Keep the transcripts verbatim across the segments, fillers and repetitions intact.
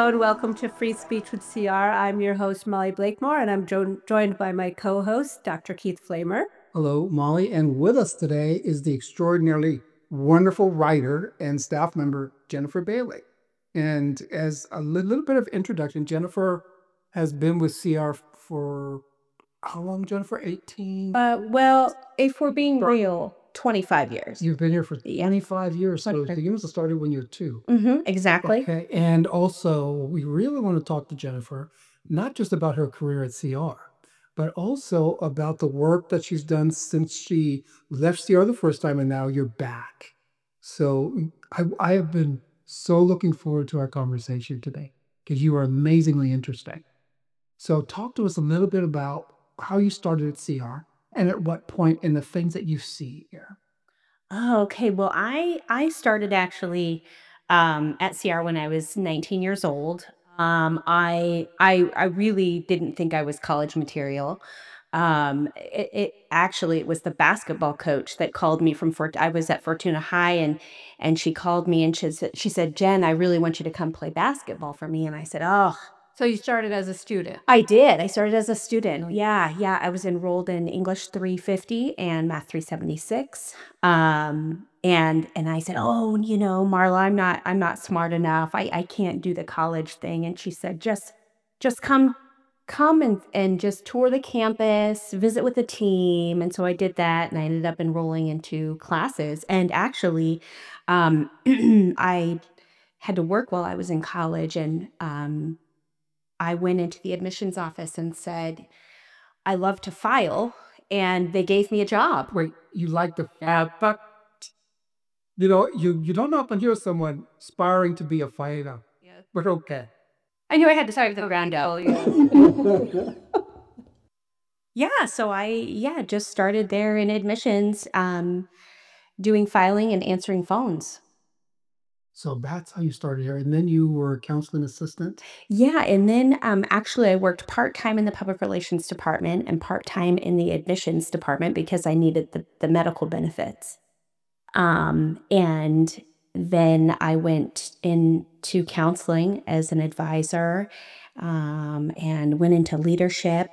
and welcome to Free Speech with C R. I'm your host, Molly Blakemore, and I'm jo- joined by my co host, Doctor Keith Flamer. Hello, Molly, and with us today is the extraordinarily wonderful writer and staff member, Jennifer Bailey. And as a li- little bit of introduction, Jennifer has been with C R for how long, Jennifer? eighteen? Uh, well, if we're being real, twenty-five years. You've been here for Yeah. twenty-five years, so twenty-five. you must have started when you were two. Mm-hmm, exactly. Okay, and also we really want to talk to Jennifer, not just about her career at C R, but also about the work that she's done since she left C R the first time and now you're back. So mm, I, I have been so looking forward to our conversation today because you are amazingly interesting. So talk to us a little bit about how you started at C R and at what point and the things that you see here. Oh, okay. Well, I I started actually um, at C R when I was nineteen years old. Um, I I I really didn't think I was college material. Um, it, it actually it was the basketball coach that called me from Fort. I was at Fortuna High, and and she called me and she said she said, Jen, I really want you to come play basketball for me. And I said, oh, So you started as a student. I did. I started as a student. Yeah, yeah. I was enrolled in English three fifty and Math three seventy-six. Um, and and I said, "Oh, you know, Marla, I'm not I'm not smart enough. I I can't do the college thing." And she said, "Just just come come and and just tour the campus, visit with the team." And so I did that and I ended up enrolling into classes. And actually, um I had to work while I was in college, and um I went into the admissions office and said, I love to file. And they gave me a job. Wait, you like the fab, but you know, you, you don't often hear someone aspiring to be a fighter, Yeah. but okay. I knew I had to start from the ground up. Oh, yeah. Yeah. So I, yeah, just started there in admissions, um, doing filing and answering phones. So that's how you started here. And then you were a counseling assistant. Yeah. And then um, actually, I worked part time in the public relations department and part time in the admissions department because I needed the, the medical benefits. Um, and then I went into counseling as an advisor, um, and went into leadership,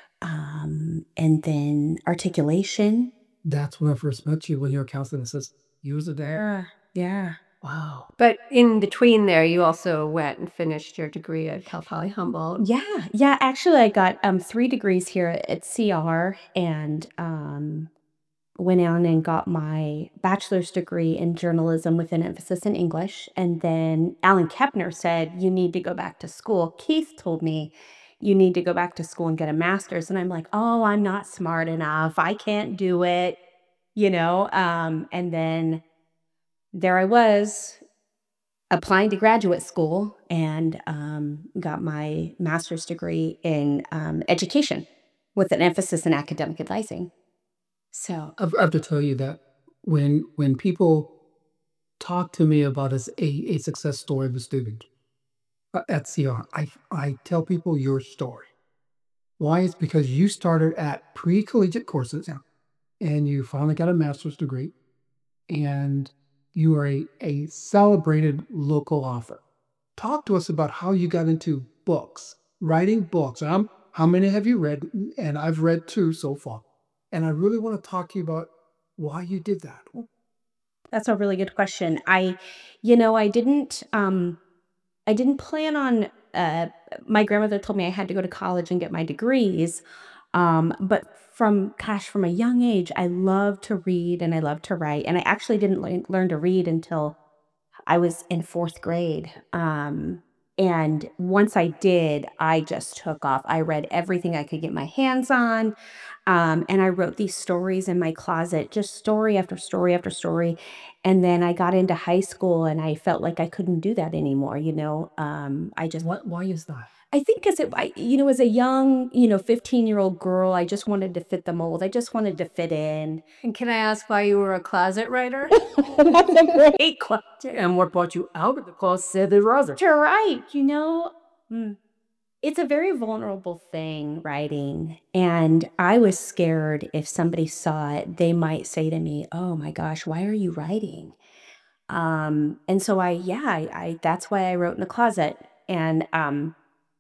um, and then articulation. That's when I first met you when you were a counseling assistant. You was there. Yeah. Yeah. Wow. But in between there, you also went and finished your degree at Cal Poly Humboldt. Yeah. Yeah. Actually, I got um, three degrees here at C R, and um, went on and got my bachelor's degree in journalism with an emphasis in English. And then Alan Kepner said, you need to go back to school. Keith told me, you need to go back to school and get a master's. And I'm like, oh, I'm not smart enough. I can't do it, you know? Um, and then there I was applying to graduate school and um, got my master's degree in um, education with an emphasis in academic advising. So I've- I have to tell you that when when people talk to me about as a, a success story of a student uh, at C R, I, I tell people your story. Why? It's because you started at pre-collegiate courses and you finally got a master's degree and you are a, a celebrated local author. Talk to us about how you got into books, writing books. Um, how many have you read? And I've read two so far. And I really want to talk to you about why you did that. that's a really good question. I, you know, I didn't, um, I didn't plan on. Uh, my grandmother told me I had to go to college and get my degrees, um, but from gosh, from a young age, I love to read and I love to write, and I actually didn't learn learn to read until I was in fourth grade. Um, and once I did, I just took off. I read everything I could get my hands on. Um, and I wrote these stories in my closet, just story after story after story. And then I got into high school and I felt like I couldn't do that anymore. You know, um, I just, What? Why is that? I think as it, I, you know, as a young, you know, fifteen year old girl, I just wanted to fit the mold. I just wanted to fit in. And can I ask why you were a closet writer? That's a great question. And what brought you out of the closet, rather? You're right. You know, mm, it's a very vulnerable thing, writing. And I was scared if somebody saw it, they might say to me, oh my gosh, why are you writing? Um, and so I, yeah, I, I, that's why I wrote in the closet. And um,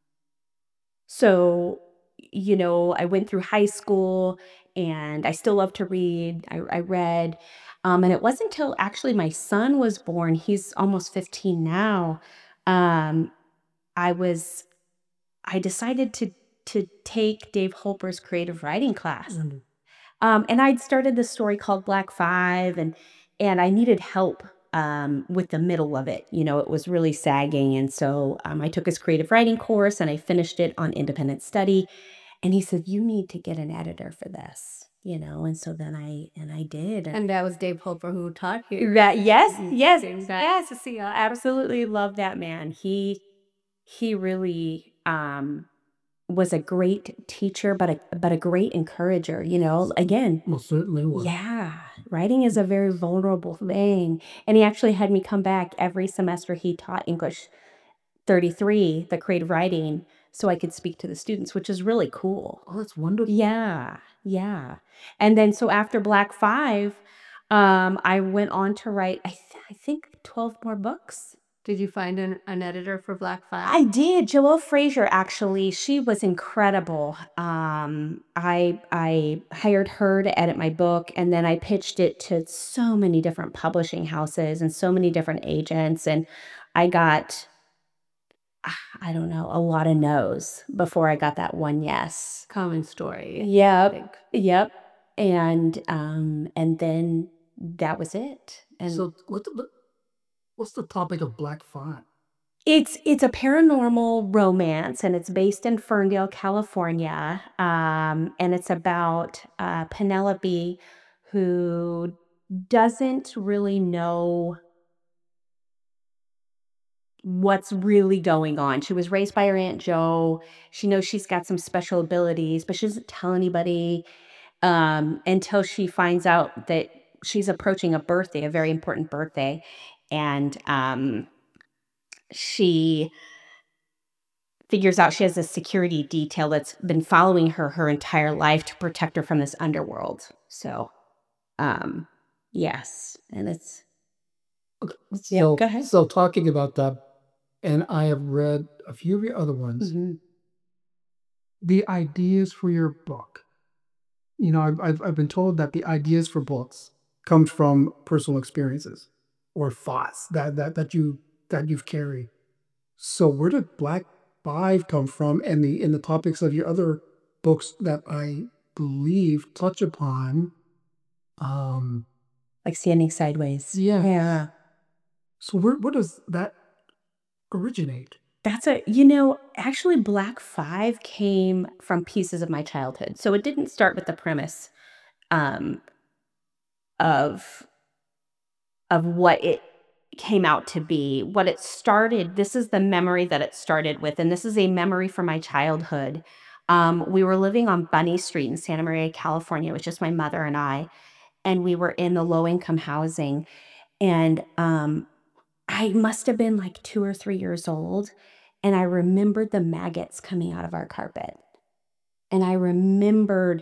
so, you know, I went through high school and I still love to read. I, I read. Um, and it wasn't until actually my son was born, he's almost fifteen now. Um, I was, I decided to, to take Dave Holper's creative writing class. And Um, and I'd started this story called Black Five, and and I needed help um, with the middle of it. You know, it was really sagging, and so um, I took his creative writing course and I finished it on independent study. And he said, "You need to get an editor for this." You know, and so then I and I did. And And that was Dave Holper who taught you. that yes, Mm, yes, exactly. yes. See, I absolutely love that man. He he really um, was a great teacher, but a but a great encourager. You know, again, most certainly was. yeah, writing is a very vulnerable thing, and he actually had me come back every semester. He taught English thirty-three, the creative writing, so I could speak to the students, which is really cool. Oh, that's wonderful. Yeah, yeah. And then so after Black five, um, I went on to write, I th I think twelve more books. Did you find an, an editor for Black Five? I did. Joelle Frazier, actually, she was incredible. Um, I I hired her to edit my book, and then I pitched it to so many different publishing houses and so many different agents, and I got, ah, I don't know, a lot of no's before I got that one yes. Common story. I Yep, think. yep. And um, and then that was it. And So what the, what- what's the topic of Black Five? It's it's a paranormal romance, and it's based in Ferndale, California, um, and it's about, uh, Penelope, who doesn't really know what's really going on. She was raised by her Aunt Jo. She knows she's got some special abilities, but she doesn't tell anybody, um, until she finds out that she's approaching a birthday, a very important birthday, and, um, she figures out she has a security detail that's been following her her entire life to protect her from this underworld. So, um, yes, and it's Okay, yeah. so Go ahead. so talking about that, and I have read a few of your other ones. Mhm. The ideas for your book. You know, I've, I've I've been told that the ideas for books comes from personal experiences or thoughts that that that you that you've carried. So where did Black Five come from, and the and the topics of your other books that I believe touch upon? Um, Like standing sideways. yeah. Yeah. So where where does that originate? That's a you know, actually Black five came from pieces of my childhood. So it didn't start with the premise um of of what it came out to be. What it started, this is the memory that it started with, and this is a memory from my childhood. Um, we were living on Bunny Street in Santa Maria, California. It was just my mother and I, and we were in the low income housing. And um, I must have been like two or three years old, and I remembered the maggots coming out of our carpet, and I remembered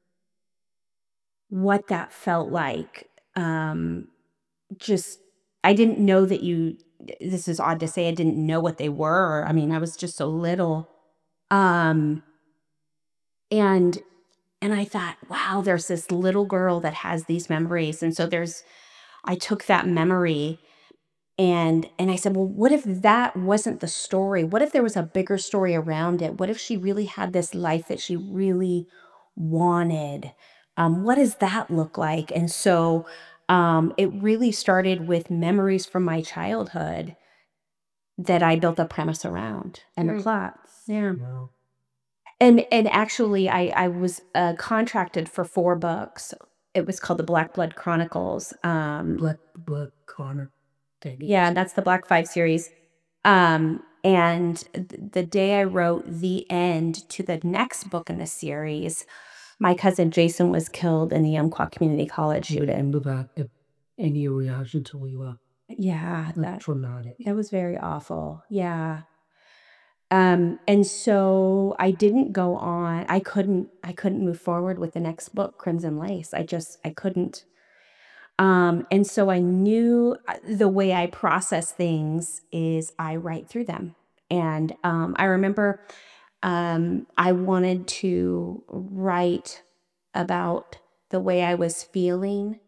what that felt like. Um, Just I didn't know that you this is odd to say, I didn't know what they were. I mean, I was just so little. Um, and and I thought, "Wow, there's this little girl that has these memories." And so there's I took that memory and and I said, "Well, what if that wasn't the story? What if there was a bigger story around it? What if she really had this life that she really wanted? Um, what does that look like?" And so um, it really started with memories from my childhood that I built a premise around and a Very plot. Yeah. Wow. And and actually I I was uh, contracted for four books. It was called the Black Blood Chronicles. Um, Black Black Connor. Dang it. Yeah, that's the Black five series. Um, and th the day I wrote the end to the next book in the series, my cousin Jason was killed in the Umpqua Community College The shooting. end of that. If any reaction to we were Yeah, that traumatic. that was very awful. Yeah. Um, and so I didn't go on. I couldn't I couldn't move forward with the next book, Crimson Lace. I just I couldn't. Um, and so I knew uh, the way I process things is I write through them. And um, I remember um, I wanted to write about the way I was feeling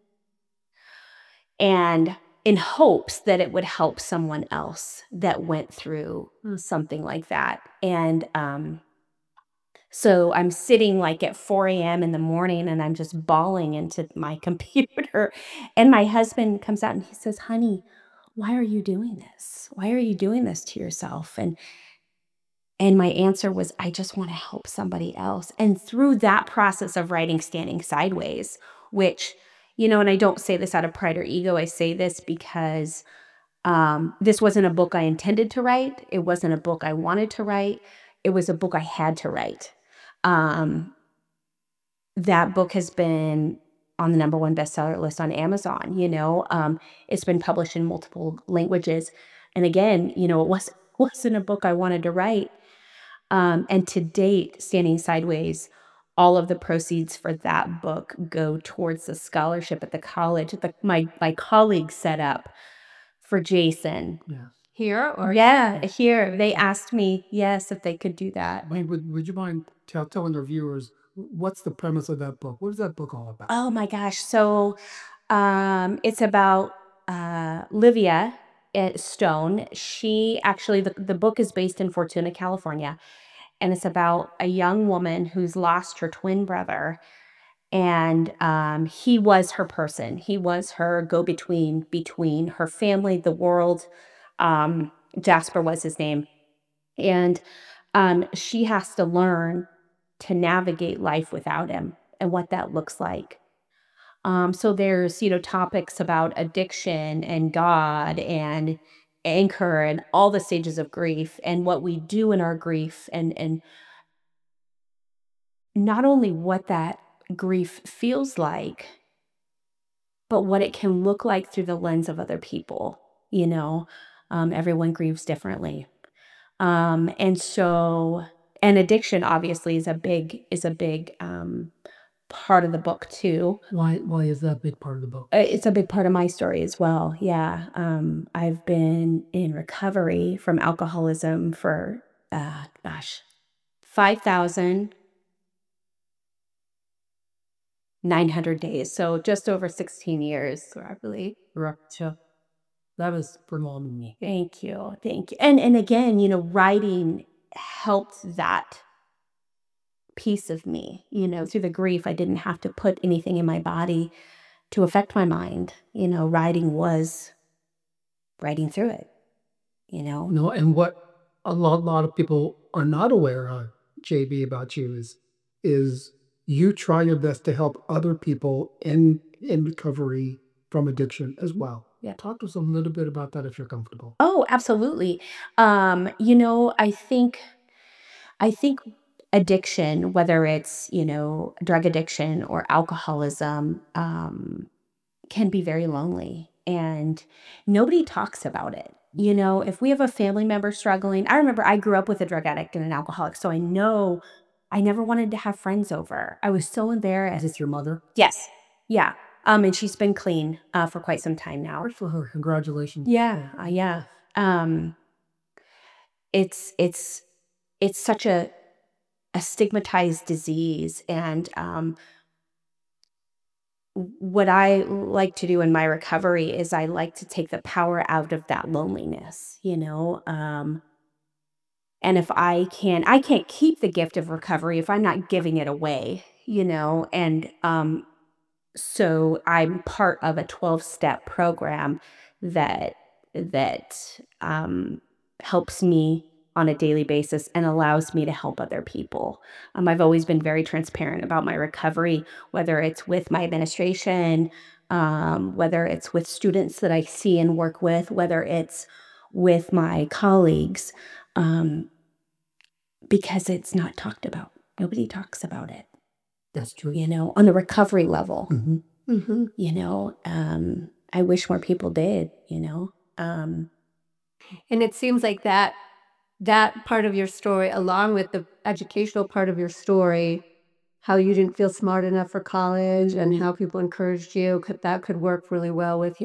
and in hopes that it would help someone else that went through something like that. And um, so I'm sitting like at four a m in the morning and I'm just bawling into my computer. And my husband comes out and he says, "Honey, why are you doing this? Why are you doing this to yourself?" And and my answer was, "I just want to help somebody else." And through that process of writing Standing Sideways, which, you know, and I don't say this out of pride or ego, I say this because um, this wasn't a book I intended to write. It wasn't a book I wanted to write. It was a book I had to write. Um, that book has been on the number one bestseller list on Amazon. You know, um, it's been published in multiple languages. And again, you know, it was, wasn't a book I wanted to write. Um, and to date, Standing Sideways, all of the proceeds for that book go towards the scholarship at the college that my my colleagues set up for Jason. Yeah. Here or Yeah, here they asked me, yes, if they could do that. Wayne, would, would you mind tell, telling our viewers what's the premise of that book? What is that book all about? Oh my gosh. So um it's about uh Livia eh, Stone. She actually the, the book is based in Fortuna, California, and it's about a young woman who's lost her twin brother. And um he was her person. He was her go-between between her family, the world. Um Jasper was his name. And um she has to learn to navigate life without him and what that looks like. Um, so there's, you know, topics about addiction and God and anchor and all the stages of grief and what we do in our grief and and not only what that grief feels like, but what it can look like through the lens of other people, you know. Um, everyone grieves differently. Um, and so and addiction obviously is a big is a big um part of the book too. Why why is that a big part of the book? Uh, It's a big part of my story as well. Yeah. Um, I've been in recovery from alcoholism for, uh, gosh, five thousand nine hundred days. So just over sixteen years, I believe. Rapture. That is phenomenal. Thank you. Thank you. And, and again, you know, writing helped that piece of me, you know, through the grief. I didn't have to put anything in my body to affect my mind. You know, writing was writing through it, you know. No, and what a lot lot of people are not aware of, J B, about you is is you try your best to help other people in in recovery from addiction as well. Yeah. Talk to us a little bit about that if you're comfortable. Oh, absolutely. Um, you know, I think I think addiction, whether it's, you know, drug addiction or alcoholism, um, can be very lonely and nobody talks about it. You know, if we have a family member struggling, I remember I grew up with a drug addict and an alcoholic, so I know I never wanted to have friends over. I was so in there Is as this your mother? yes. Yeah. Um, and she's been clean uh, for quite some time now. Good for her. Congratulations. Yeah, uh, yeah. Um, it's it's it's such a a stigmatized disease, and um, what I like to do in my recovery is I like to take the power out of that loneliness, you know. Um, and if I can, I can't keep the gift of recovery if I'm not giving it away, you know. And um, so I'm part of a twelve step program that that um, helps me on a daily basis and allows me to help other people. Um, I've always been very transparent about my recovery, whether it's with my administration, um, whether it's with students that I see and work with, whether it's with my colleagues, um, because it's not talked about. Nobody talks about it, That's true. you know, on the recovery level. Mhm. hmm You know, um, I wish more people did, you know. Um, and it seems like that that part of your story, along with the educational part of your story, how you didn't feel smart enough for college and how people encouraged you, could that could work really well with your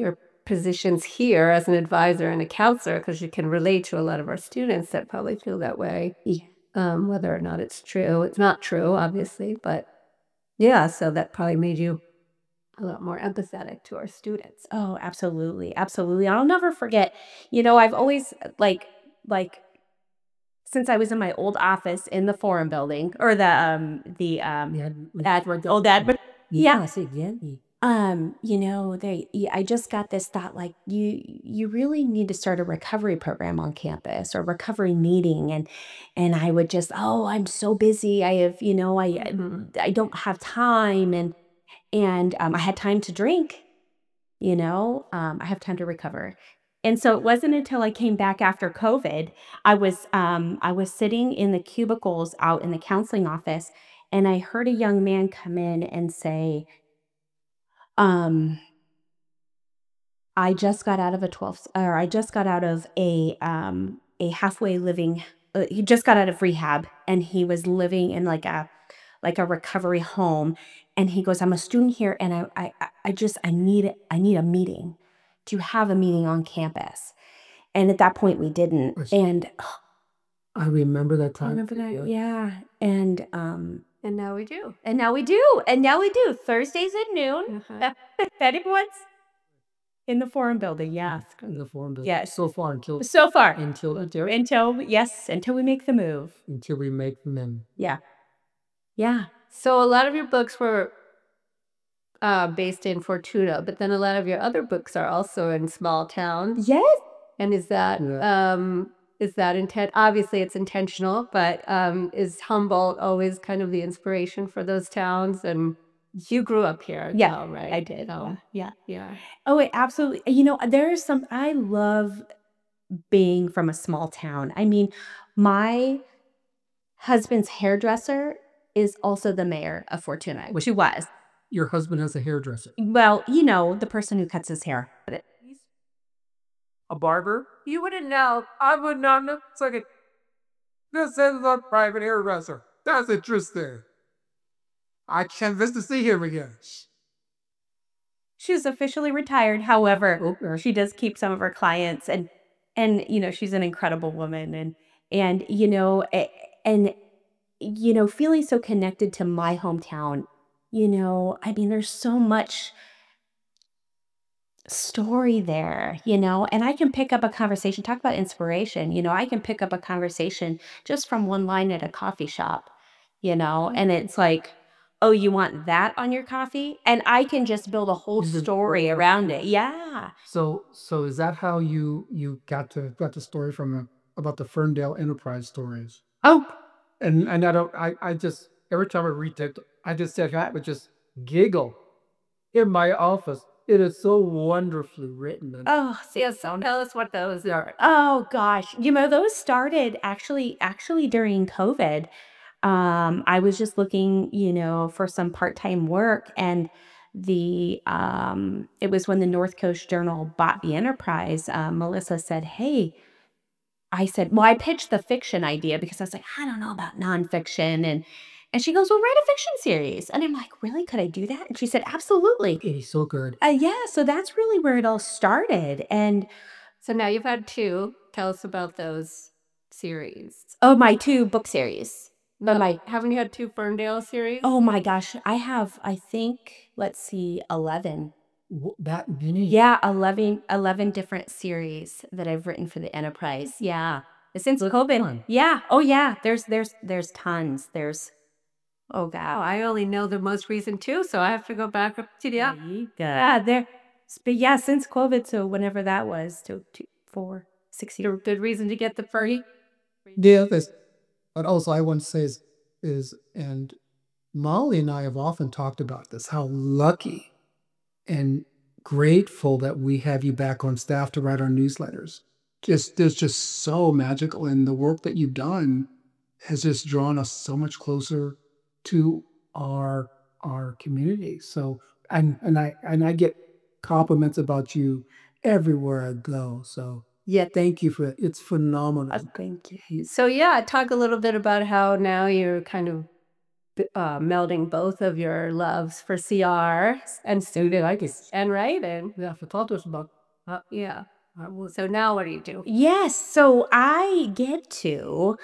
positions here as an advisor and a counselor because you can relate to a lot of our students that probably feel that way. Yeah. Um, whether or not it's true. It's not true, obviously, but yeah, so that probably made you a lot more empathetic to our students. Oh, absolutely, absolutely. I'll never forget. You know, I've always like like since I was in my old office in the Forum building or the um the um Yeah, ad old admin. Yeah. I see. Yeah. Um, you know, they yeah, I just got this thought like you you really need to start a recovery program on campus or recovery meeting and and I would just, oh, I'm so busy. I have, you know, I Mhm. I don't have time and and um I had time to drink, you know. Um I have time to recover. And so it wasn't until I came back after COVID, I was um I was sitting in the cubicles out in the counseling office and I heard a young man come in and say, um I just got out of a twelve or I just got out of a, um, a halfway living uh, he just got out of rehab, and he was living in, like, a like, a recovery home, and he goes, "I'm a student here, and I I I I just I need I need a meeting. Do you have a meeting on campus?" And at that point, we didn't, Yes. and I remember that I time. remember that, yeah, and, um And now we do. and now we do, and now we do, Thursdays at noon, Uh-huh. if anyone's in the Forum building, yeah. In the form that Yes. so far until So far. until until Until yes, until we make the move. until we make them. Yeah. Yeah. So a lot of your books were uh, based in Fortuna, but then a lot of your other books are also in small towns. Yes. And is that Yeah. um, is that intent? Obviously, it's intentional, but um, is Humboldt always kind of the inspiration for those towns? And you grew up here, Yeah, though, right? I did. So, Yeah. Yeah. yeah. Oh, it absolutely. You know, there is some I love being from a small town. I mean, my husband's hairdresser is also the mayor of Fortuna, which he was. Your husband has a hairdresser. Well, you know, the person who cuts his hair. A barber? You wouldn't know. I would not know. It's like a, this is a private hairdresser. That's interesting. I can't wait to see him again. She's officially retired. However, Okay. she does keep some of her clients and and you know, she's an incredible woman and and you know, a- and you know, feeling so connected to my hometown, you know, I mean, there's so much story there, you know, and I can pick up a conversation, talk about inspiration, you know, I can pick up a conversation just from one line at a coffee shop, you know, and it's like, oh, you want that on your coffee? And I can just build a whole Is it- story around it. Yeah. So so is that how you you got to got the story from the, about the Ferndale Enterprise stories? Oh, And and I don't I I just every time I read that I just said I would just giggle in my office. It is so wonderfully written. And oh, Yeah, so tell us what those are. oh gosh. You know, those started actually actually during COVID. Um, I was just looking, you know, for some part-time work and the um it was when the North Coast Journal bought the Enterprise. Uh, Melissa said, "Hey," I said, well, I pitched the fiction idea because I was like, I don't know about nonfiction. And and she goes, well, write a fiction series. And I'm like, really? Could I do that? And she said, absolutely. it is so good. Uh, yeah, so that's really where it all started. And So now you've had two. Tell us about those series. oh, my two book series. But No, my haven't you had two Ferndale series? oh my gosh, I have, I think, let's see, eleven. W- That many. Yeah, eleven, eleven different series that I've written for the Enterprise. Yeah. Since COVID. fun. Yeah. Oh yeah. There's there's there's tons. There's oh Oh, god. I only know the most recent two, so I have to go back up to the Yeah, you got yeah, there but yeah, since COVID, so whenever that was, to two, four, six years. good reason to get the furry. Yeah, this. But also, I want to say is is and Molly and I have often talked about this. How lucky and grateful that we have you back on staff to write our newsletters. Just there's just so magical, and the work that you've done has just drawn us so much closer to our our community. So and and I and I get compliments about you everywhere I go. So Yeah. thank you for it. It's Uh, phenomenal. thank you. So yeah, talk a little bit about how now you're kind of b- uh, melding both of your loves for C R and student like it. and writing. Yeah, for talk to us about Uh, yeah. Uh, well, so now what do you do? Yes, so I get to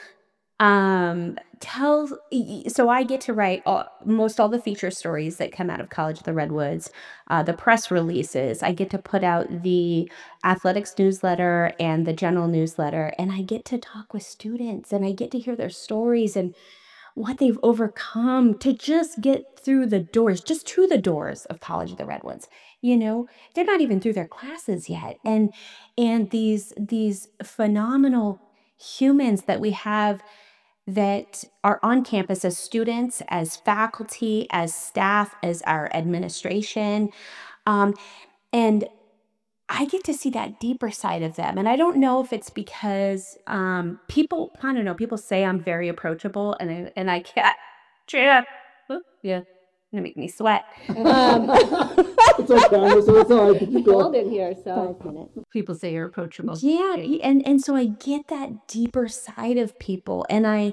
um tell y- y- so I get to write all, most all the feature stories that come out of College of the Redwoods, uh, the press releases. I get to put out the athletics newsletter and the general newsletter, and I get to talk with students and I get to hear their stories and what they've overcome to just get through the doors, just through the doors of College of the Redwoods. You know, they're not even through their classes yet. And and these these phenomenal humans that we have that are on campus as students, as faculty, as staff, as our administration. Um, and I get to see that deeper side of them. And I don't know if it's because um, people, I don't know, people say I'm very approachable and I, and I can't. Yeah. Oop, yeah. Gonna make me sweat. Um, It's okay, I'm so sorry. Keep It's going. cold in here, so five minutes. people say you're approachable. Yeah, y- and and so I get that deeper side of people, and I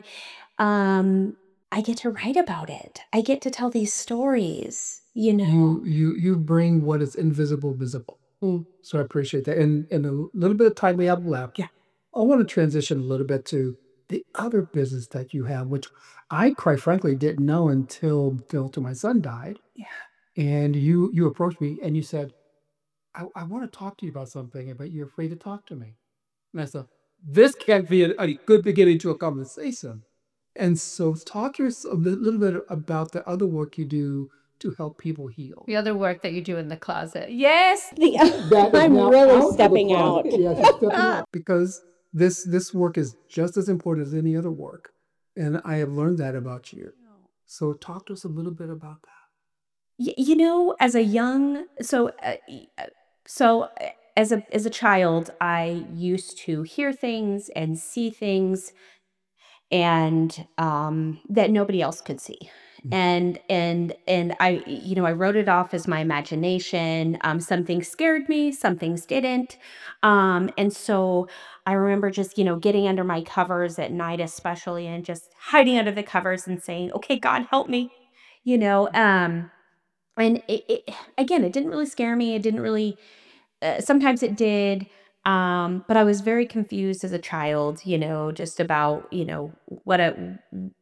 um I get to write about it. I get to tell these stories, you know. You you you bring what is invisible visible. Mm. So I appreciate that. And and a little bit of time we have left. Yeah. I want to transition a little bit to the other business that you have, which I quite frankly didn't know until until till my son died. Yeah. And you you approached me and you said, I, I want to talk to you about something, but you're afraid to talk to me. And I said, this can't be a, a good beginning to a conversation. And so talk to us a li- little bit about the other work you do to help people heal. The other work that you do in the closet. Yes. The, That is I'm now out really of the stepping closet. out. Yes, you're stepping out. Because this this work is just as important as any other work. And I have learned that about you. So talk to us a little bit about that. Y- you know, as a young, so uh, y- uh, so uh, as a as a child, I used to hear things and see things and um that nobody else could see. Mm. And and and I you know, I wrote it off as my imagination. Um some things scared me, some things didn't. Um and so I remember just, you know, getting under my covers at night especially and just hiding under the covers and saying, "Okay, God, help me." You know, um and it, it again, it didn't really scare me. It didn't really uh, sometimes it did, um, but I was very confused as a child, you know, just about, you know, what a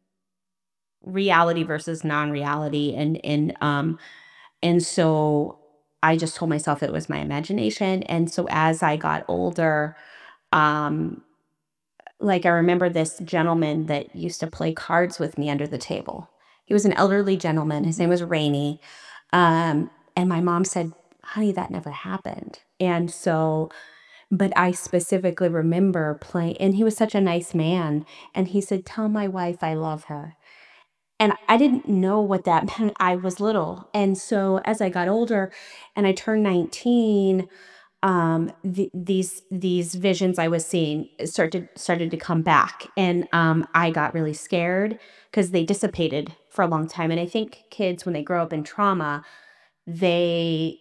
reality versus non-reality and and um and so I just told myself it was my imagination. And so as I got older, um like I remember this gentleman that used to play cards with me under the table. He was an elderly gentleman. His name was Rainey. Um and my mom said, "Honey, that never happened." And so but I specifically remember playing, and he was such a nice man. And he said, "Tell my wife I love her." And I didn't know what that meant. I was little. And so as I got older and I turned nineteen, um, th- these these visions I was seeing started started to come back. And um, I got really scared because they dissipated for a long time. And I think kids, when they grow up in trauma, they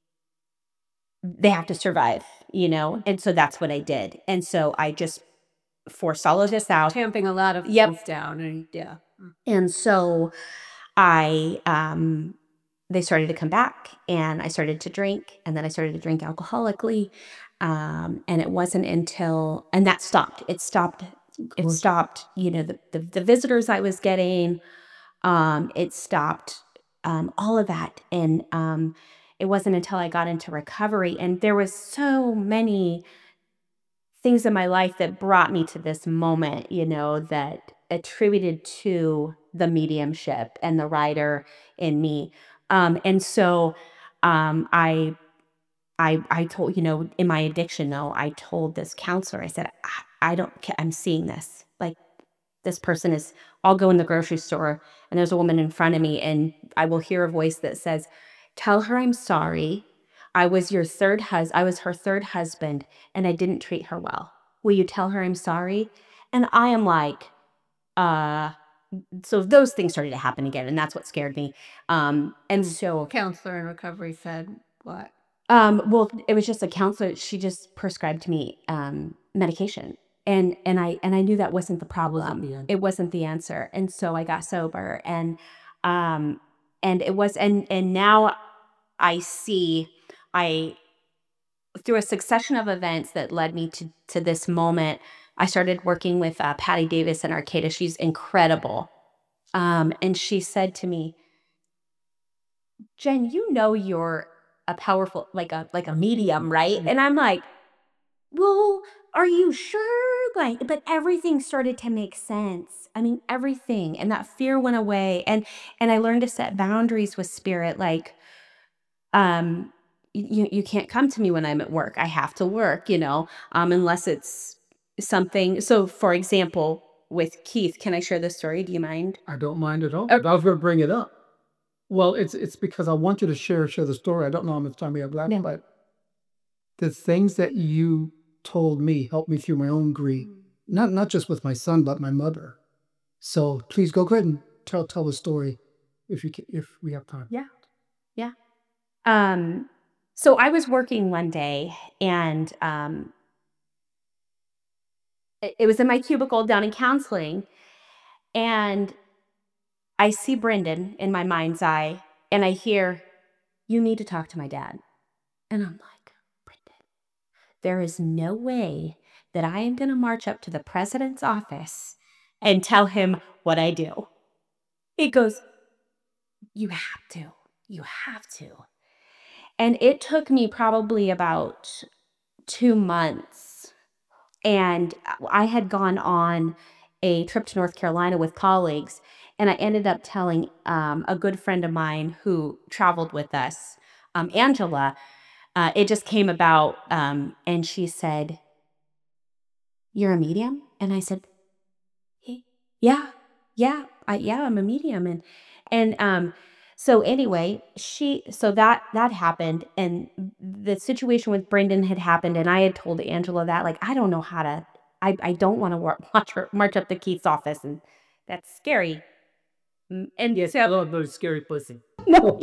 they have to survive, you know? And so that's what I did. And so I just forced all of this out. Tamping a lot of Yep. things down. And yeah. And so I, um, they started to come back and I started to drink and then I started to drink alcoholically. Um, and it wasn't until, and that stopped. It stopped. It course. stopped, you know, the, the, the visitors I was getting, um, it stopped, um, all of that. And, um, it wasn't until I got into recovery and there was so many things in my life that brought me to this moment, you know, that attributed to the mediumship and the writer in me. Um, and so um, I, I, I told, you know, in my addiction, though, I told this counselor, I said, I, I don't, ca- I'm seeing this. Like, this person is, I'll go in the grocery store and there's a woman in front of me and I will hear a voice that says, "Tell her I'm sorry. I was your third hus I was her third husband and I didn't treat her well. Will you tell her I'm sorry?" And I am like, uh so those things started to happen again and that's what scared me. Um and so Counselor in recovery said what? um, well, it was just a counselor. She just prescribed me um, medication, and and I and I knew that wasn't the problem. the answer. It wasn't the answer, and so I got sober, and um, and it was, and and now I see, I through a succession of events that led me to to this moment, I started working with uh, Patty Davis in Arcata. She's incredible. Um, and she said to me, Jen, you know you're a powerful, like a like a medium, right? And I'm like, well, are you sure? Like, but everything started to make sense. I mean, everything. And that fear went away. And and I learned to set boundaries with spirit. Like, um, you you can't come to me when I'm at work. I have to work, you know, um, unless it's something. So for example, with Keith, can I share this story? Do you mind? I don't mind at all. Oh. I was going to bring it up. Well, it's it's because I want you to share share the story. I don't know how much time we have left, No. but the things that you told me helped me through my own grief. Not not just with my son, but my mother. So please go ahead and tell tell the story if you can, if we have time. Yeah. Yeah. Um, so I was working one day and um it, it was in my cubicle down in counseling, and I see Brendan in my mind's eye, and I hear, you need to talk to my dad. And I'm like, Brendan, there is no way that I am going to march up to the president's office and tell him what I do. He goes, you have to. You have to. And it took me probably about two months. And I had gone on a trip to North Carolina with colleagues, and I ended up telling um, a good friend of mine who traveled with us, um, Angela. Uh, it just came about, um, and she said, "You're a medium?" And I said, "Hey, "Yeah, yeah, I, yeah, I'm a medium." And and um, so anyway, she so that that happened, and the situation with Brendan had happened, and I had told Angela that, like, I don't know how to. I, I don't want to watch her march up to Keith's office, and that's scary. Mm, And Yes, so I love those scary pussy. no,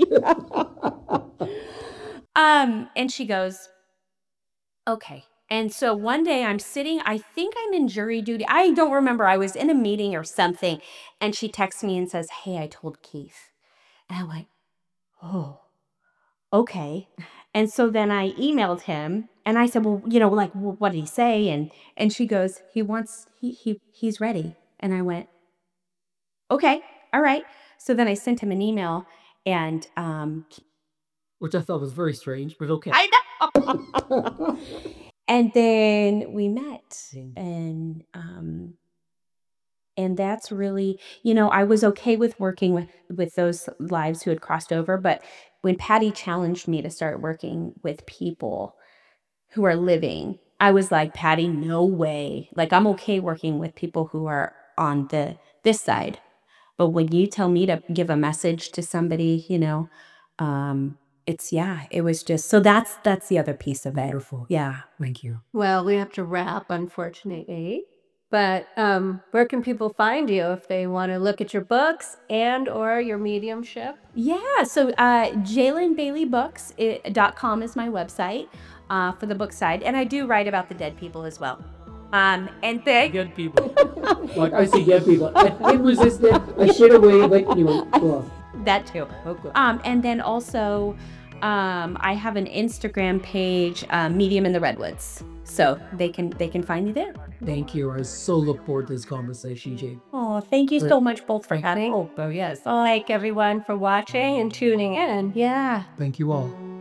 um, and she goes, okay. And so one day I'm sitting, I think I'm in jury duty. I don't remember. I was in a meeting or something. And she texts me and says, hey, I told Keith. And I'm like, oh, okay. And so then I emailed him and I said, well, you know, like, well, what did he say? And and she goes, he wants, he he he's ready. And I went, okay, all right. So then I sent him an email and um Which I thought was very strange, but okay. I know. And then we met, and um and that's really, you know, I was okay with working with with those lives who had crossed over, but when Patty challenged me to start working with people who are living, I was like, Patty, no way. Like, I'm okay working with people who are on the this side, but when you tell me to give a message to somebody, you know, um, it's yeah, it was just so that's that's the other piece of it. Wonderful. Yeah. Thank you. Well, we have to wrap, unfortunately. But um, where can people find you if they want to look at your books and or your mediumship? Yeah, so uh, Jalen Bailey Books dot com is my website uh, for the book side, and I do write about the dead people as well. Um, and then Good people. Like I see dead people. I resisted. I shit away, but anyway. Well, that too. okay. Um, and then also, um, I have an Instagram page, uh, Medium in the Redwoods, so they can they can find me there. Thank you. I so look forward to this conversation, Jane. Oh, thank you so much both for having. Oh, yes. Thank everyone for watching and tuning in. Yeah. Thank you all.